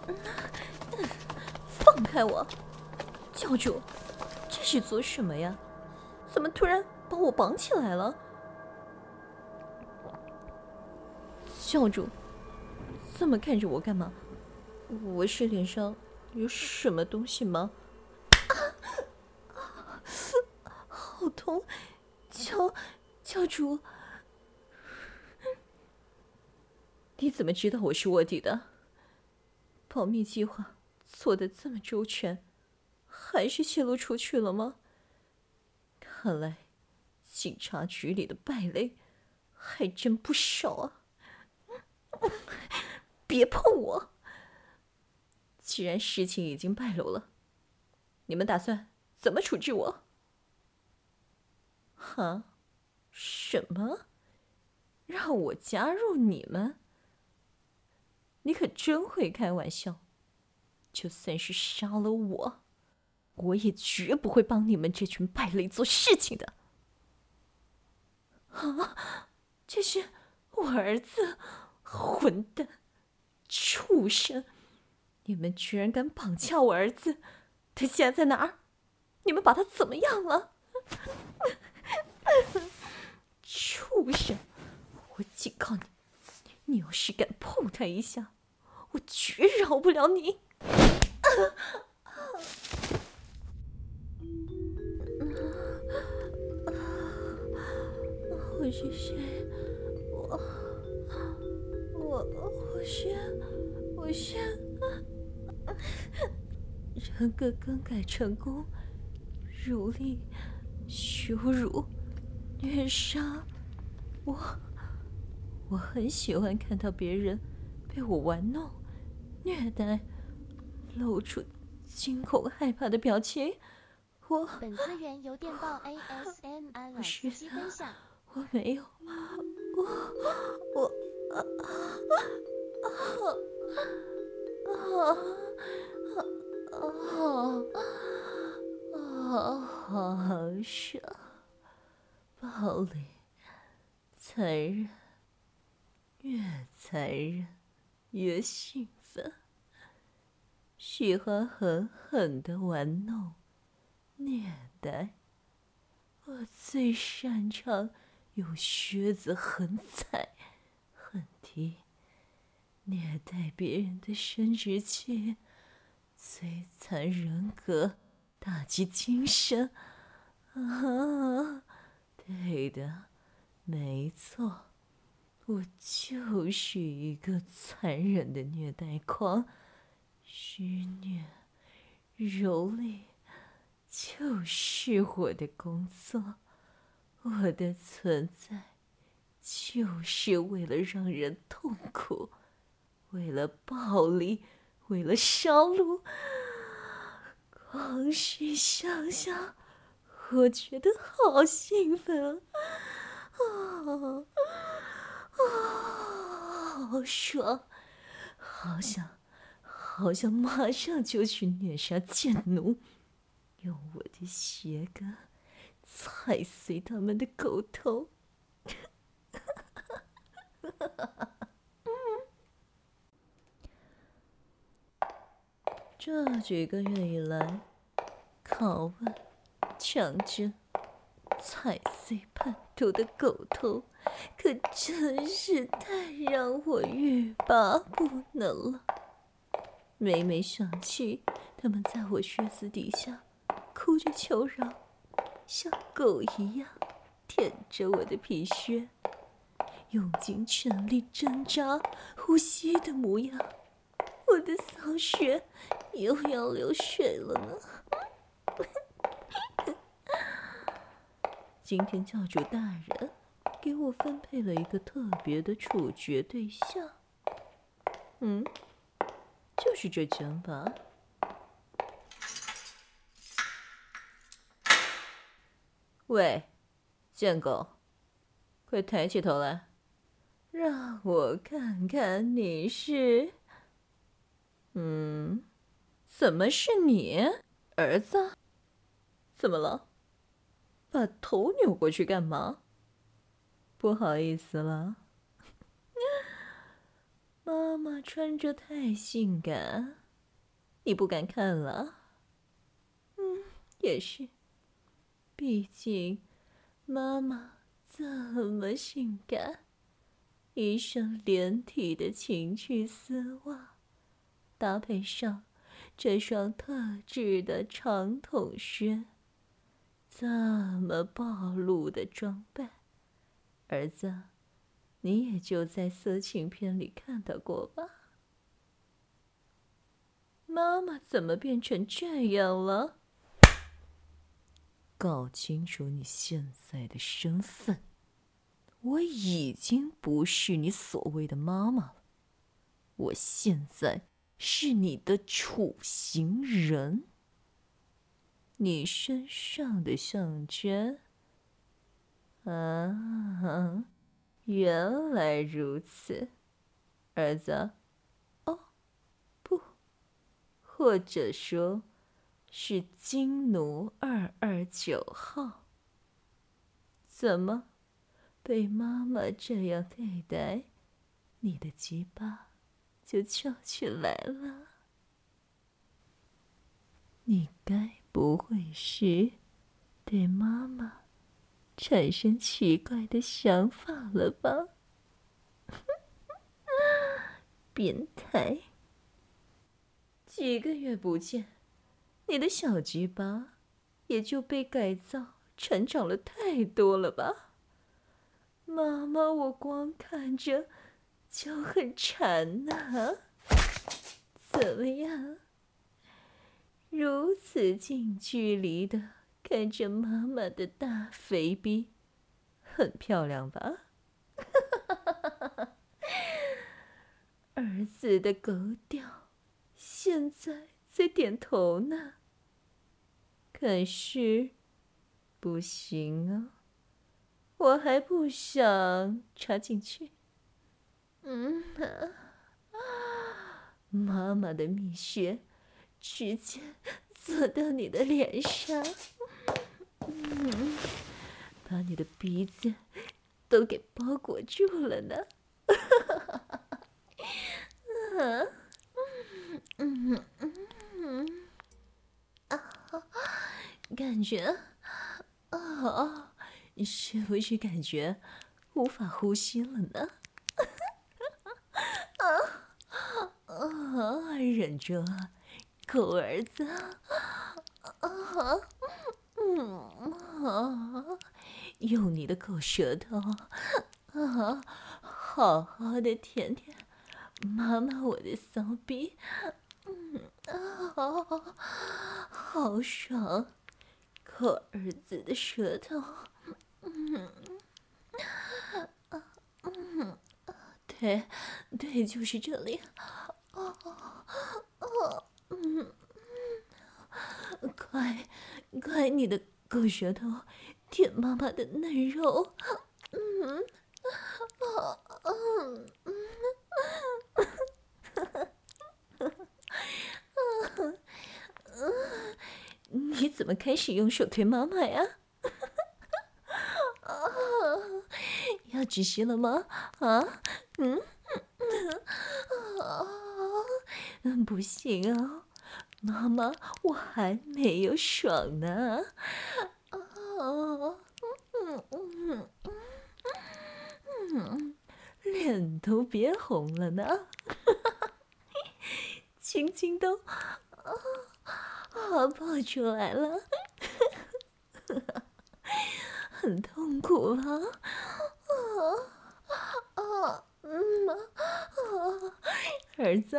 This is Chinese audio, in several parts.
放开我！教主，这是做什么呀？怎么突然把我绑起来了？教主，这么看着我干嘛？我是脸上有什么东西吗？好痛！教主，你怎么知道我是卧底的？保密计划做得这么周全，还是泄露出去了吗？看来警察局里的败类还真不少啊！别碰我！既然事情已经败露了，你们打算怎么处置我？哈？什么？让我加入你们？你可真会开玩笑！就算是杀了我，我也绝不会帮你们这群败类做事情的。啊！这是我儿子！混蛋！畜生！你们居然敢绑架我儿子！他现在在哪儿？你们把他怎么样了？畜生！我警告你，你要是敢碰他一下，我绝饶不了你！我是谁？我是人格更改成功，蹂躏、羞辱、虐杀。我很喜欢看到别人被我玩弄、虐待，露出惊恐害怕的表情。 本资源由电报 ASMR 老司机分享。 我没有，好爽，暴力、残忍，越残忍越兴奋，喜欢狠狠地玩弄、虐待。我最擅长用靴子狠踩、狠踢，虐待别人的生殖器，摧残人格，打击精神。啊，对的，没错，我就是一个残忍的虐待狂，施虐、蹂躏。就是我的工作，我的存在，就是为了让人痛苦，为了暴力，为了烧戮。光是想想，我觉得好兴奋啊！好爽，好想马上就去虐杀贱奴。用我的鞋跟踩碎他们的狗头。这几个月以来，拷问、强奸、踩碎叛徒的狗头，可真是太让我欲罢不能了。每每想起他们在我靴子底下哭着求饶，像狗一样舔着我的皮靴，用尽全力挣扎呼吸的模样，我的骚穴又要流水了呢。今天教主大人给我分配了一个特别的处决对象，就是这间吧。喂，贱狗，快抬起头来，让我看看你是……怎么是你，儿子？怎么了？把头扭过去干嘛？不好意思了。 妈妈穿着太性感，你不敢看了。也是，毕竟妈妈这么性感，一双连体的情趣丝袜，搭配上这双特制的长筒靴，这么暴露的装扮，儿子，你也就在色情片里看到过吧？妈妈怎么变成这样了？搞清楚你现在的身份，我已经不是你所谓的妈妈了，我现在是你的处刑人。你身上的项圈啊，原来如此，儿子。哦，不，或者说是金奴229号。怎么被妈妈这样对待，你的鸡巴就翘起来了？你该不会是对妈妈产生奇怪的想法了吧？变态！几个月不见，你的小鸡巴也就被改造成长了太多了吧？妈妈，我光看着就很馋呐。怎么样？如此近距离的看着妈妈的大肥逼，很漂亮吧？儿子的狗屌现在在点头呢。可是不行啊，我还不想插进去。妈妈的蜜穴直接坐到你的脸上，把你的鼻子都给包裹住了呢。感觉是不是感觉无法呼吸了呢？忍住，狗儿子。用你的狗舌头好好的舔舔妈妈我的骚逼，好爽！狗儿子的舌头，对对，就是这里。快，你的狗舌头舔妈妈的嫩肉。你怎么开始用手推妈妈呀？要窒息了吗？不行啊，妈妈，我还没有爽呢。脸都憋红了呢，青筋都爆出来了，很痛苦啊！儿子，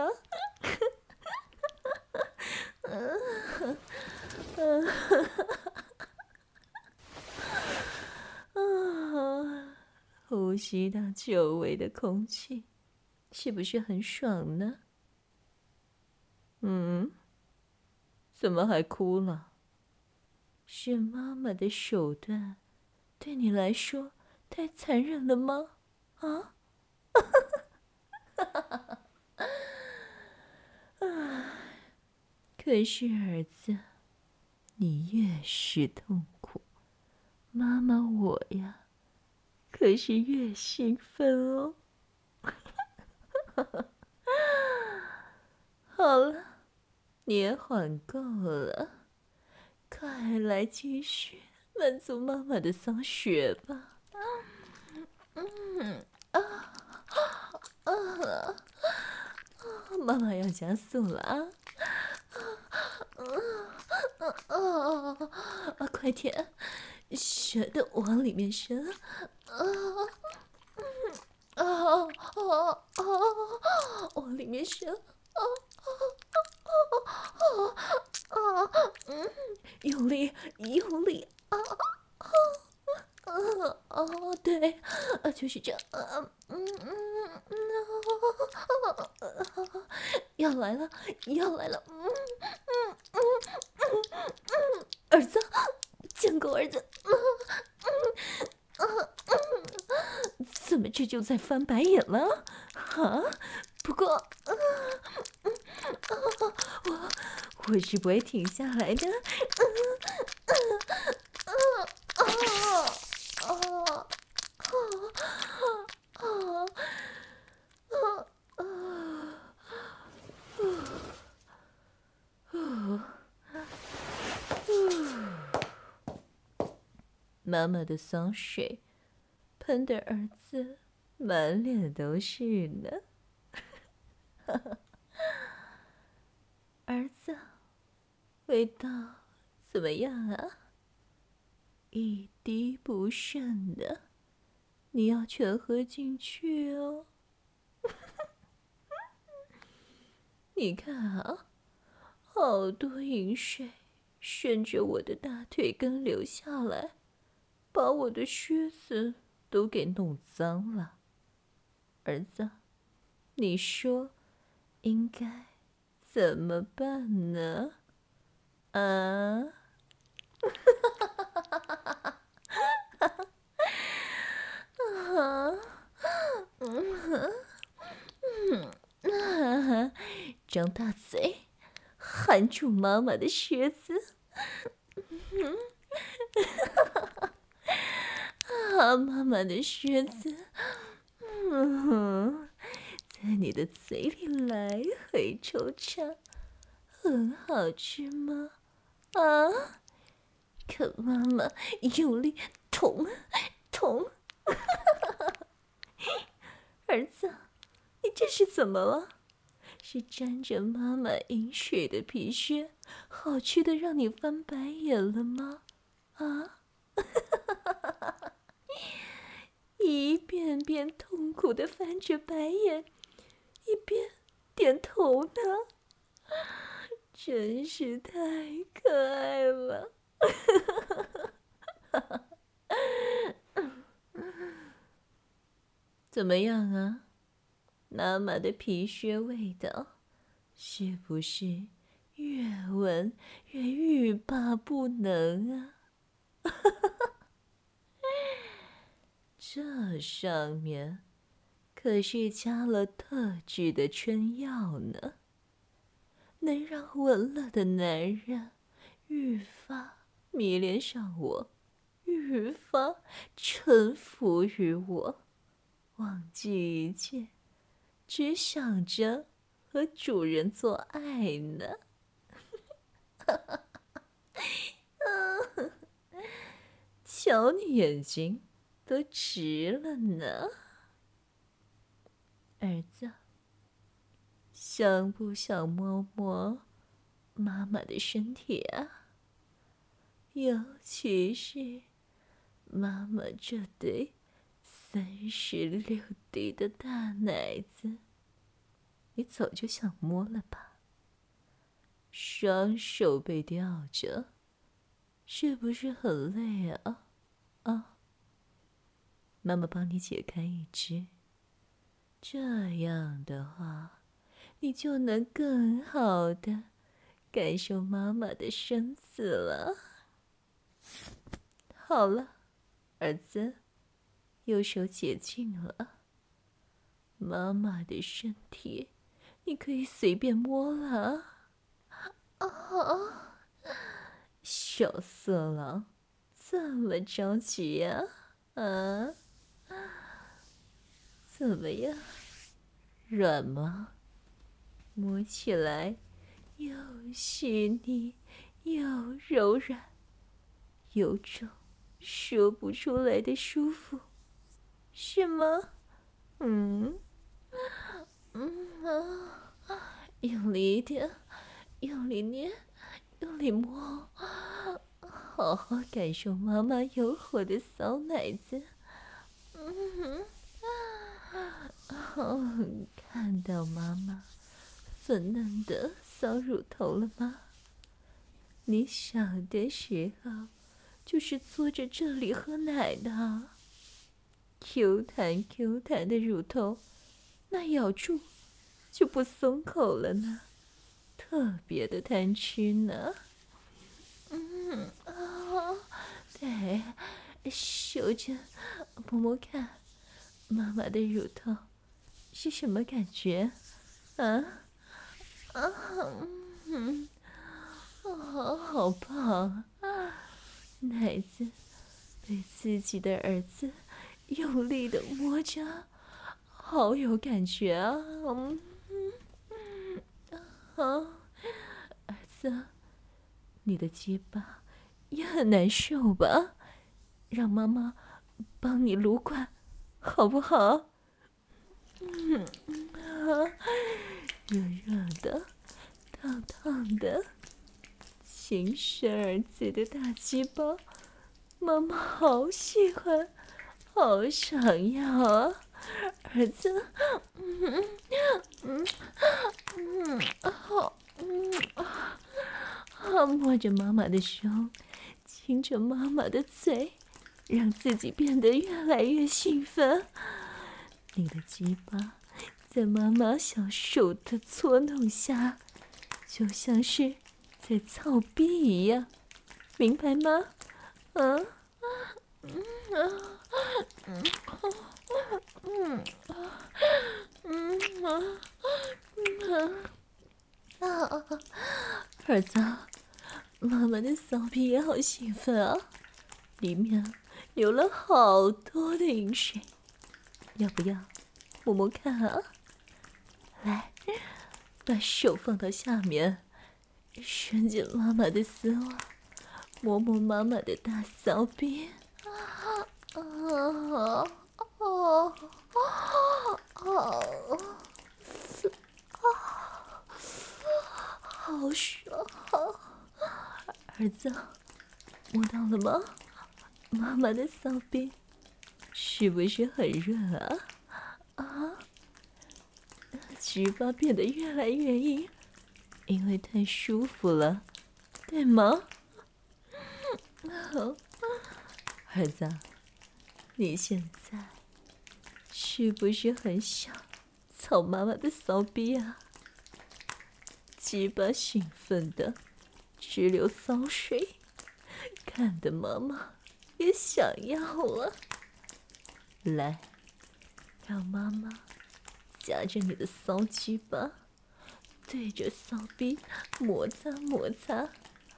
呼吸到久违的空气，是不是很爽呢？怎么还哭了？是妈妈的手段对你来说太残忍了吗？啊？可是儿子，你越是痛苦，妈妈我呀，可是越兴奋哦。 你也缓够了，快来继续满足妈妈的骚穴吧。妈妈要加速了啊！快点，血都往里面伸！往里面伸！用力，用力！对，就是这，要来了，要来了！儿子，贱狗儿子！怎么这就在翻白眼了？啊！不过，我是不会停下来的。妈妈的骚水喷得儿子满脸都是呢。儿子，味道怎么样啊？一滴不剩的，你要全喝进去哦。你看啊，好多饮水顺着我的大腿根流下来，把我的靴子都给弄脏了。儿子，你说应该怎么办呢？啊？张大嘴，含住妈妈的靴子。妈妈的靴子，在你的嘴里来回抽插，很好吃吗？啊！可妈妈用力捅，捅。儿子，你这是怎么了？是沾着妈妈饮水的皮靴，好吃的让你翻白眼了吗？啊！一遍遍痛苦的翻着白眼，一边点头呢，真是太可爱了。怎么样啊？妈妈的皮靴味道，是不是越闻越欲罢不能啊？这上面可是加了特制的春药呢，能让闻了的男人愈发迷恋上我，愈发臣服于我，忘记一切，只想着和主人做爱呢。瞧你眼睛都直了呢。儿子，想不想摸摸妈妈的身体啊？尤其是妈妈这对36滴的大奶子，你早就想摸了吧？双手被吊着，是不是很累啊？啊，妈妈帮你解开一只，这样的话，你就能更好的感受妈妈的生死了。好了，儿子，右手解禁了，妈妈的身体你可以随便摸了。啊，小色狼，这么着急呀？啊？怎么样？软吗？摸起来又细腻又柔软，有种说不出来的舒服，是吗？用力一点，用力捏，用力摸，好好感受妈妈油火的骚奶子。看到妈妈粉嫩的骚乳头了吗？你小的时候就是坐着这里喝奶的，Q 弹 Q 弹的乳头，那咬住就不松口了呢，特别的贪吃呢。对，嗅着摸摸看，妈妈的乳头是什么感觉？好棒啊！奶子被自己的儿子用力的摸着，好有感觉啊！儿子，你的鸡巴也很难受吧？让妈妈帮你撸管，好不好？热热的，烫烫的，亲生儿子的大鸡巴，妈妈好喜欢，好想要啊！儿子，摸着妈妈的胸，亲着妈妈的嘴，让自己变得越来越兴奋。你的鸡巴在妈妈小手的搓弄下，就像是在操逼一样，明白吗？儿子，妈妈的骚逼也好兴奋啊，里面流了好多的饮水，要不要摸摸看啊？来，把手放到下面，伸进妈妈的丝袜，摸摸妈妈的大骚逼。好爽！儿子，摸到了吗？妈妈的骚逼是不是很热啊？鸡巴变得越来越硬，因为太舒服了，对吗？儿子，你现在是不是很想操妈妈的骚逼啊？鸡巴兴奋的直流骚水，看得妈妈也想要了。来，让妈妈夹着你的骚鸡巴，对着骚逼摩擦摩擦。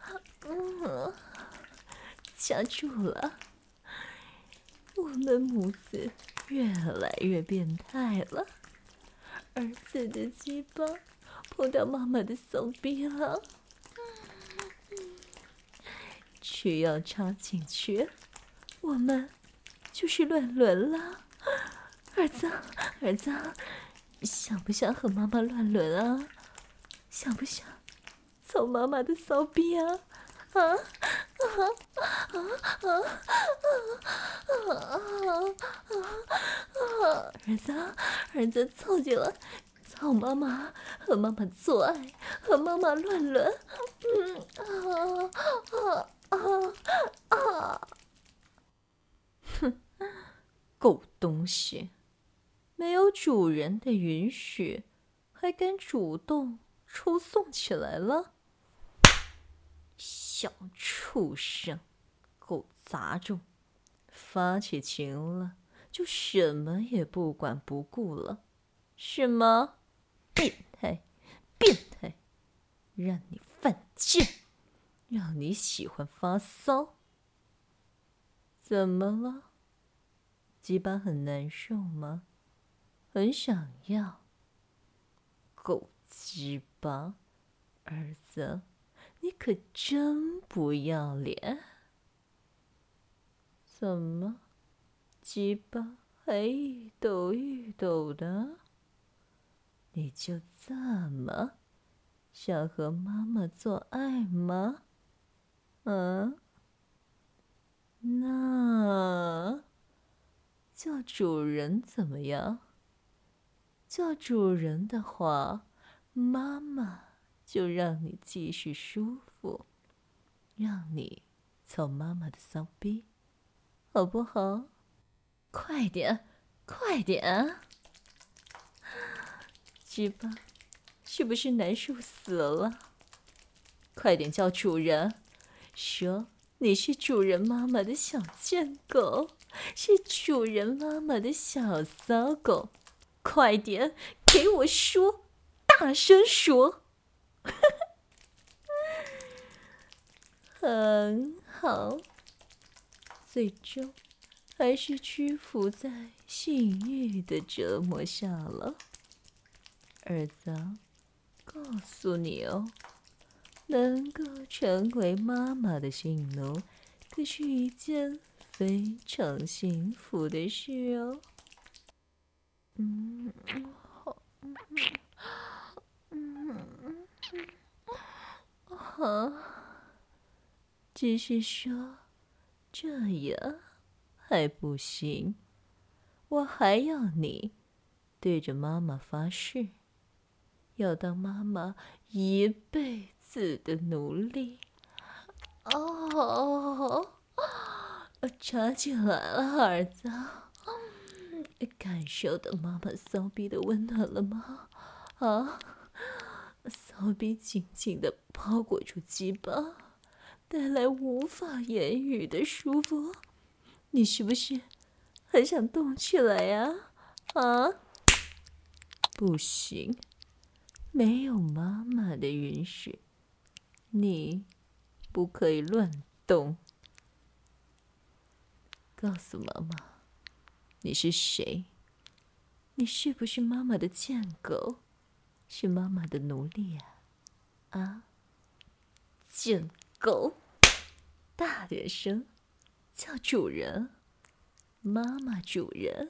夹住了，我们母子越来越变态了。儿子的鸡巴碰到妈妈的骚逼了，只要插进去，我们就是乱伦了。儿子，儿子，想不想和妈妈乱伦啊？想不想操妈妈的骚逼啊？儿子，儿子，凑进来，操妈妈，和妈妈做爱，和妈妈乱伦。哼，狗东西，没有主人的允许，还敢主动抽送起来了？小畜生，狗杂种，发起情了就什么也不管不顾了，是吗？变态，变态，让你犯贱，让你喜欢发骚。怎么了？鸡巴很难受吗？很想要？狗鸡巴， 儿子，你可真不要脸！怎么，鸡巴还一抖一抖的？你就这么想和妈妈做爱吗？嗯？那叫主人怎么样？叫主人的话，妈妈就让你继续舒服，让你操妈妈的骚逼，好不好？快点，快点！鸡巴，是不是难受死了？快点叫主人，说你是主人妈妈的小贱狗，是主人妈妈的小骚狗。快点给我说，大声说！很好，最终还是屈服在性欲的折磨下了。儿子，告诉你哦，能够成为妈妈的性奴，可是一件非常幸福的事哦。只是说这样还不行，我还要你对着妈妈发誓，要当妈妈一辈子的奴隶。哦，插进来了，儿子，感受到妈妈骚逼的温暖了吗？啊，骚逼紧紧地包裹住鸡巴，带来无法言语的舒服。你是不是很想动起来呀？啊？不行，没有妈妈的允许，你不可以乱动。告诉妈妈，你是谁？你是不是妈妈的贱狗？是妈妈的奴隶啊？啊？贱狗！大点声，叫主人，妈妈主人。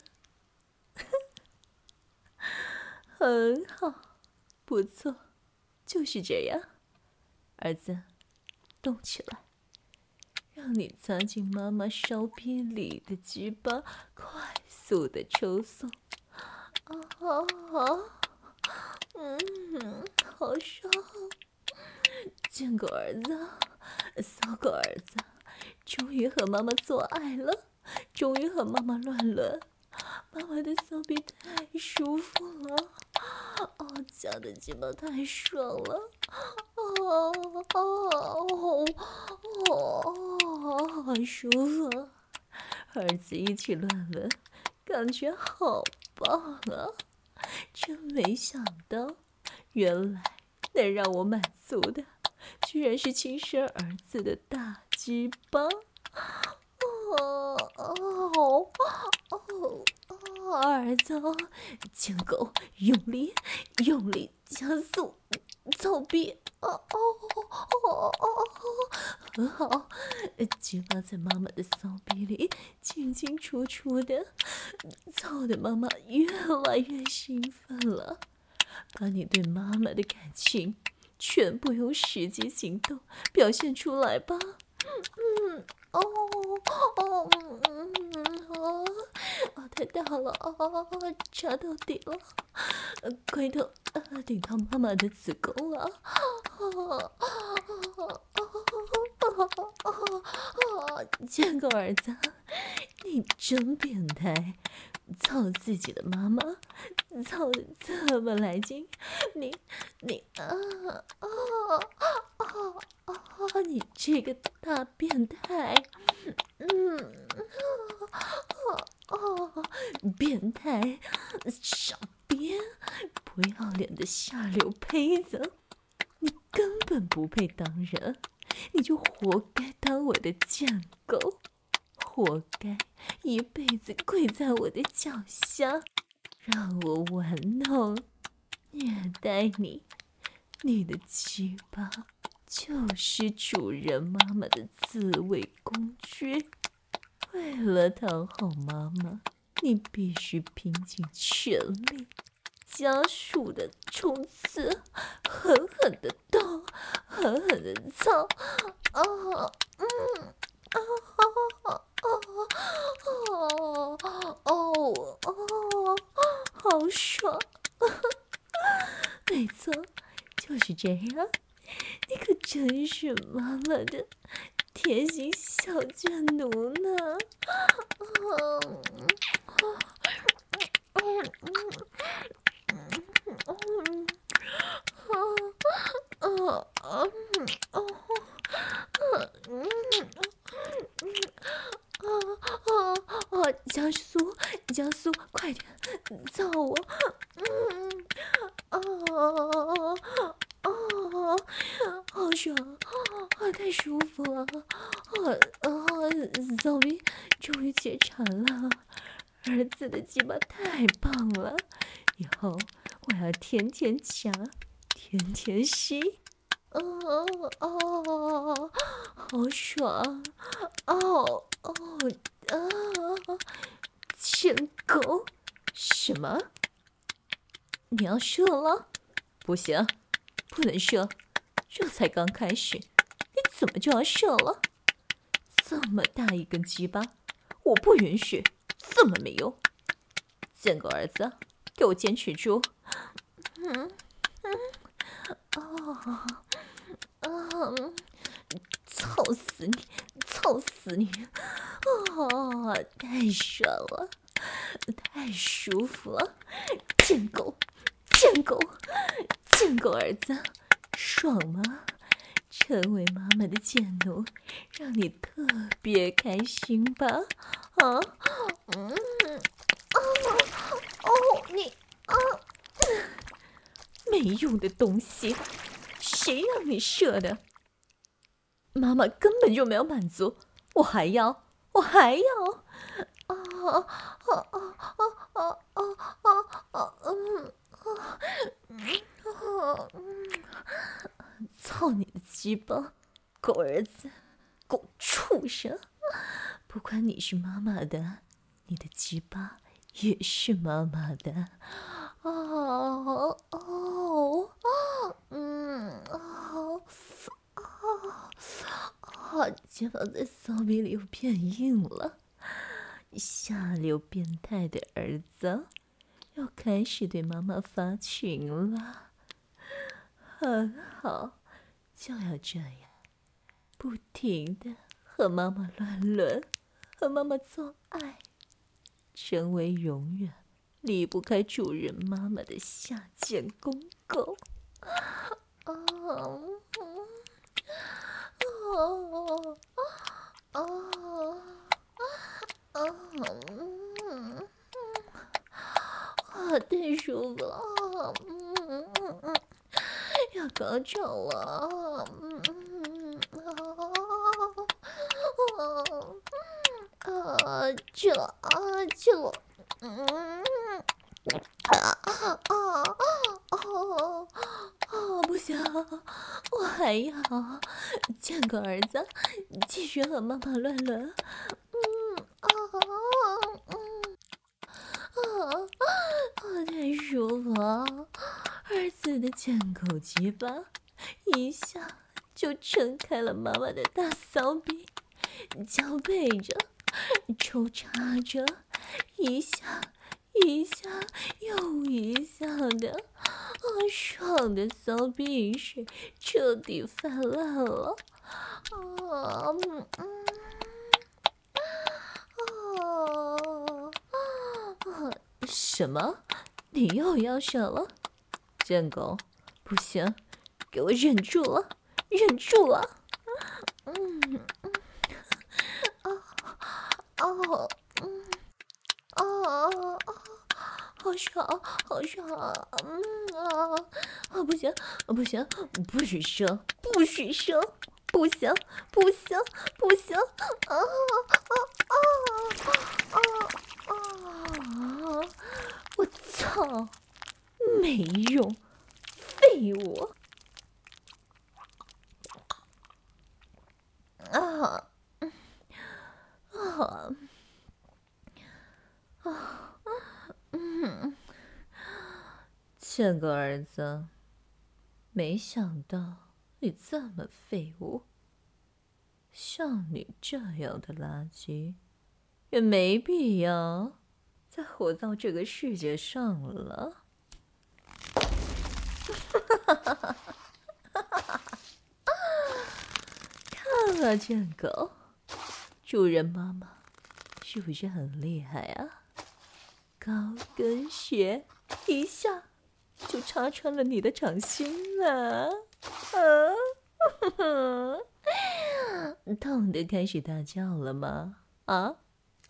很好，不错，就是这样。儿子，动起来，让你藏进妈妈烧逼里的鸡巴快速的抽送。好爽！贱狗儿子，骚狗儿子，终于和妈妈做爱了，终于和妈妈乱伦，妈妈的骚逼太舒服了，夹的鸡巴太爽了，好舒服！儿子一起乱伦，感觉好棒啊！真没想到，原来能让我满足的，居然是亲生儿子的大鸡巴！儿子，贱狗，用力，用力，加速，操逼！很好，鸡巴在妈妈的骚逼里进进出出的，操的妈妈越来越兴奋了。把你对妈妈的感情全部用实际行动表现出来吧。太大了，插到底了，龟头顶到妈妈的子宫了，贱狗儿子，你真变态，操自己的妈妈，操的这么来劲，你你这个大变态，变态，傻逼，不要脸的下流胚子，你根本不配当人，你就活该当我的贱狗，活该一辈子跪在我的脚下，让我玩弄、虐待你， 你的鸡巴就是主人妈妈的自慰工具。为了讨好妈妈，你必须拼尽全力，加速的冲刺，狠狠的动，狠狠的操，好爽！没错，就是这样。你可真是妈妈的贴心小眷奴呢！加速，加速，快点，造我！好爽，太舒服了！骚逼终于解馋了，儿子的鸡巴太棒了，以后我要天天夹，天天吸。好爽！贱狗！什么？你要射了？不行，不能射，这才刚开始，你怎么就要射了？这么大一根鸡巴，我不允许，这么没用！贱狗儿子，给我坚持住！操死你！操死你！太爽了，太舒服了！贱狗，贱狗，贱狗儿子，爽吗？成为妈妈的贱奴，让你特别开心吧？你没用的东西，谁让你射的？妈妈根本就没有满足，我还要！操你的鸡巴，狗儿子，狗畜生！不管你是妈妈的，你的鸡巴也是妈妈的。肩膀在骚逼里又变硬了，下流变态的儿子又开始对妈妈发情了。很好，就要这样，不停的和妈妈乱伦，和妈妈做爱，成为永远离不开主人妈妈的下贱公狗。太舒服了，要高潮了，去了，不行，我还要！贱狗儿子，继续和妈妈乱伦。太舒服了！儿子的贱狗鸡巴一下就撑开了妈妈的大骚逼，交配着，抽插着，一下又一下的，爽的骚逼水彻底泛滥了。什么？你又要射了？贱狗，不行，给我忍住了！好爽！不行，不许射！不行！我操！没用，废物！ 贱狗儿子，没想到你这么废物，像你这样的垃圾，也没必要再活到这个世界上了。看啊，贱狗，主人妈妈是不是很厉害啊？高跟鞋一下就插穿了你的掌心了，痛得开始大叫了吗？啊？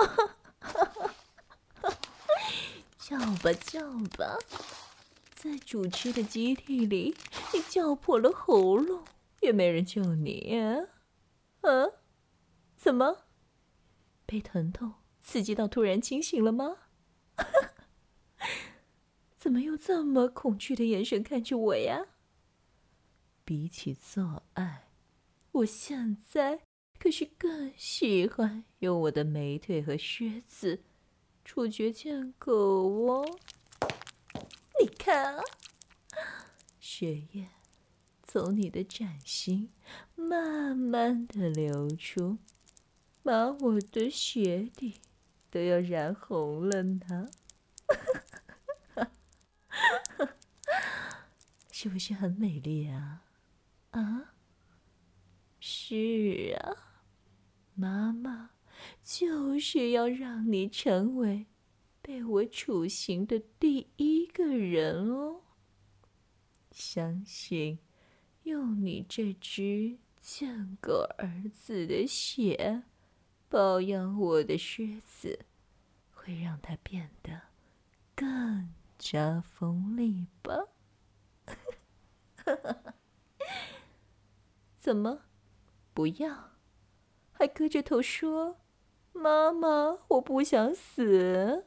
叫吧叫吧，在主吃的机体里，你叫破了喉咙，也没人救你啊？怎么？被疼痛刺激到突然清醒了吗？怎么用这么恐惧的眼神看着我呀？比起做爱，我现在可是更喜欢用我的美腿和靴子处决贱狗哦。你看啊，血液从你的掌心慢慢的流出，把我的鞋底都要染红了呢。是不是很美丽啊？啊？是啊，妈妈就是要让你成为被我处刑的第一个人哦。相信用你这只贱狗儿子的血保养我的靴子，会让它变得更加锋利吧？怎么？不要？还磕着头说：“妈妈，我不想死。”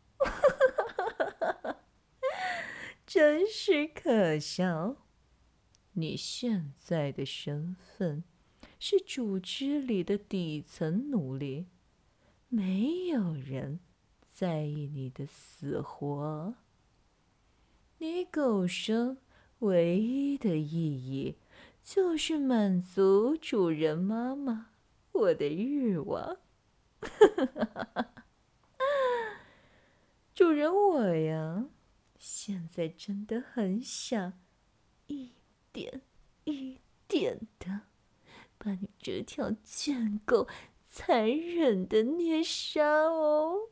真是可笑！你现在的身份是组织里的底层奴隶，没有人在意你的死活。你狗生唯一的意义，就是满足主人妈妈我的欲望。主人我呀，现在真的很想一点一点的把你这条贱狗残忍的虐杀哦。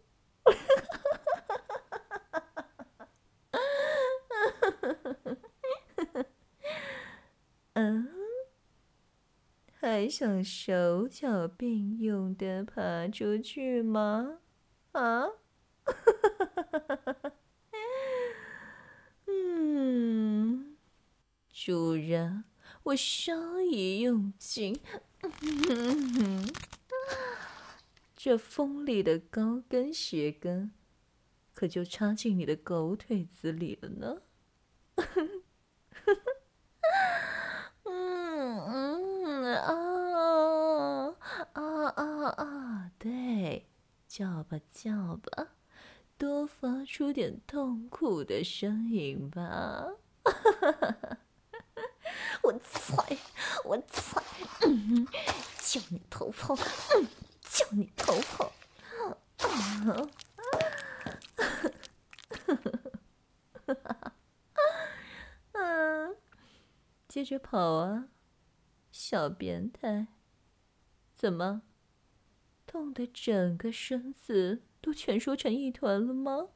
还想手脚并用的爬出去吗？啊？主人，我稍一用劲，这锋利的高跟鞋跟可就插进你的狗腿子里了呢。对，叫吧叫吧，多发出点痛苦的声音吧。我踩，叫你头破，叫你头破。接着跑啊，小变态！怎么，痛得整个身子都蜷缩成一团了吗？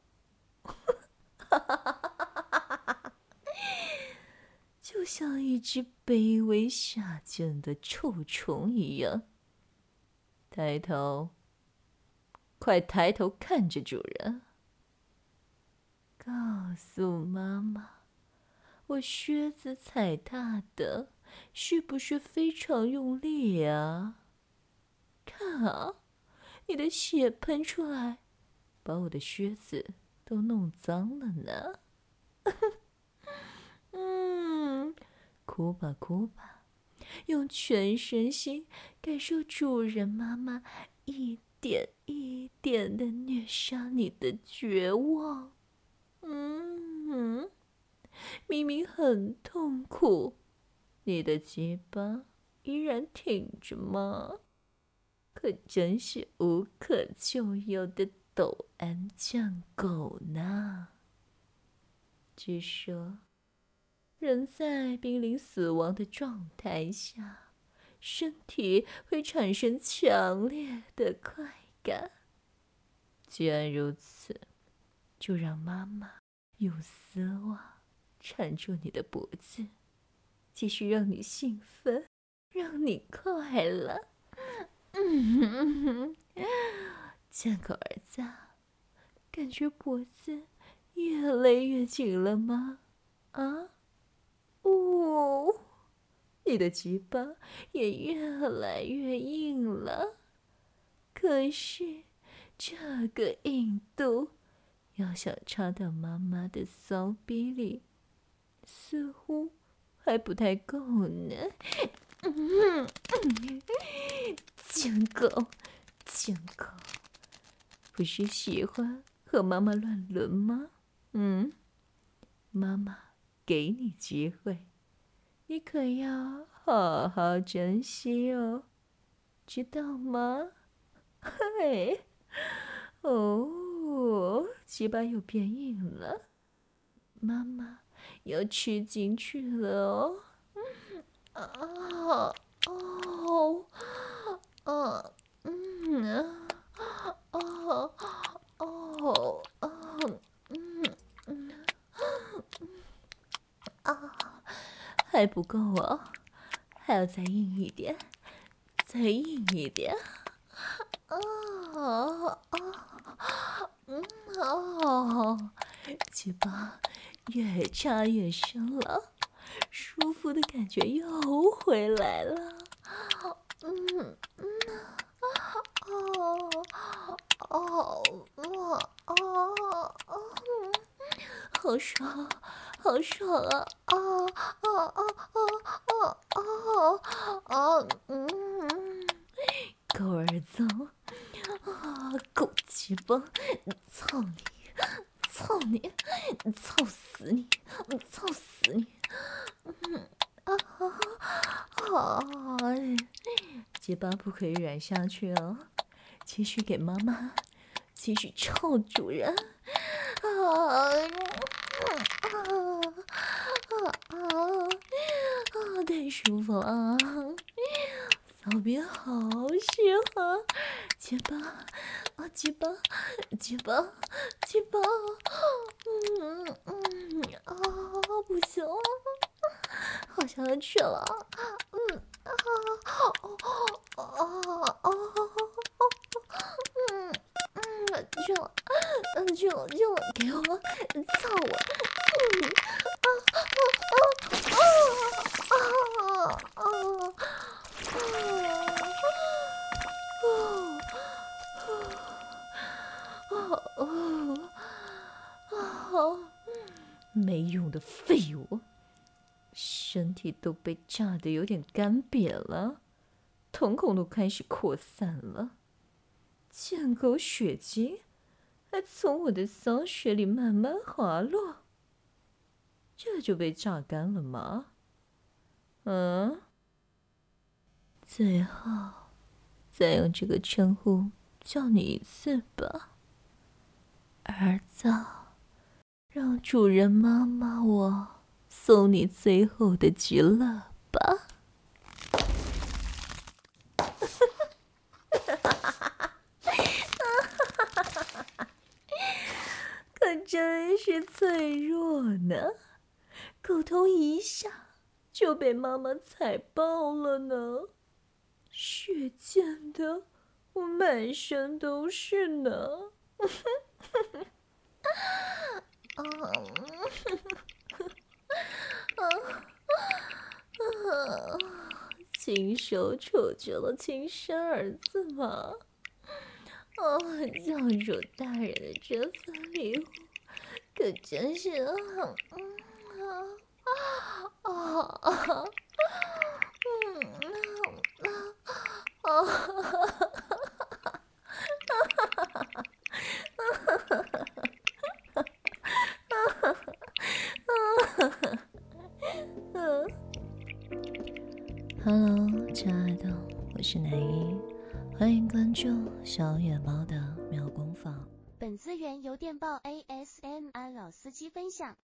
就像一只卑微下贱的臭虫一样。抬头，快抬头看着主人，告诉妈妈，我靴子踩踏的是不是非常用力啊？看啊，你的血喷出来，把我的靴子都弄脏了呢。哭吧哭吧，用全身心感受主人妈妈一点一点的虐杀你的绝望。 明明很痛苦，你的鸡巴依然挺着吗？可真是无可救药的抖 M 酱狗呢。据说，人在濒临死亡的状态下，身体会产生强烈的快感。既然如此，就让妈妈用丝袜缠住你的脖子，继续让你兴奋，让你快乐。贱狗儿子，感觉脖子越勒越紧了吗？啊？哦，你的鸡巴也越来越硬了。可是这个硬度，要想插到妈妈的骚逼里，似乎还不太够呢。贱狗，贱狗，不是喜欢和妈妈乱伦吗？妈妈给你机会，你可要好好珍惜哦，知道吗？嘿，哦，鸡巴又变硬了，妈妈要吃进去了哦。哦，哦，还不够哦，还要再硬一点，再硬一点。鸡巴越插越深了，舒服的感觉又回来了。好爽，好爽啊！狗儿子，狗鸡巴，操你，操你，操死你，操死你！鸡巴不可以软下去哦，继续给妈妈，继续臭主人。太舒服了，骚逼好喜欢，鸡巴，鸡巴，鸡巴，鸡巴，不行了，好想要去了，去了，给我，操我，没用的废物，身体都被炸得有点干瘪了，瞳孔都开始扩散了，贱狗血精还从我的骚穴里慢慢滑落，这就被榨干了吗？最后再用这个称呼叫你一次吧，儿子，让主人妈妈我送你最后的极乐吧。可真是脆弱呢，狗头一下就被妈妈踩爆了呢，血溅的我满身都是呢。亲手处决了亲生儿子吗？教主大人的这份礼物可真是 Hello， 亲爱的，我是内衣，欢迎关注小野猫的妙工坊。 本资源由电报 ASMR 老司机分享。